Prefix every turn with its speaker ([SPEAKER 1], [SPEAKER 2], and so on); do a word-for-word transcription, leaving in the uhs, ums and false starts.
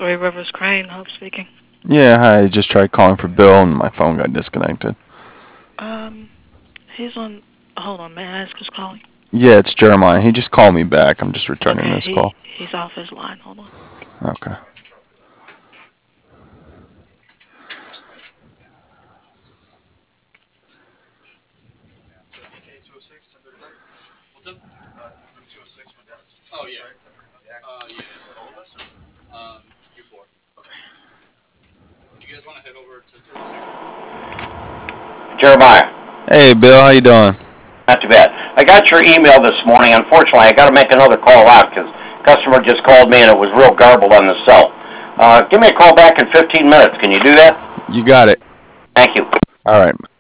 [SPEAKER 1] Three Rivers Crane, Hope speaking.
[SPEAKER 2] Yeah, hi. I just tried calling for Bill and my phone got disconnected.
[SPEAKER 1] Um, he's on. Hold on, may I ask who's calling?
[SPEAKER 2] Yeah, it's Jeremiah. He just called me back. I'm just returning
[SPEAKER 1] Okay,
[SPEAKER 2] this
[SPEAKER 1] he
[SPEAKER 2] call.
[SPEAKER 1] he's off his line. Hold on.
[SPEAKER 2] Okay.
[SPEAKER 3] Jeremiah,
[SPEAKER 2] Hey, Bill. How you doing?
[SPEAKER 3] not too bad. I got your email this morning. Unfortunately, I got to make another call out because customer just called me and it was real garbled on the cell. Uh, give me a call back in fifteen minutes. Can you do that?
[SPEAKER 2] You got it.
[SPEAKER 3] Thank you.
[SPEAKER 2] All right.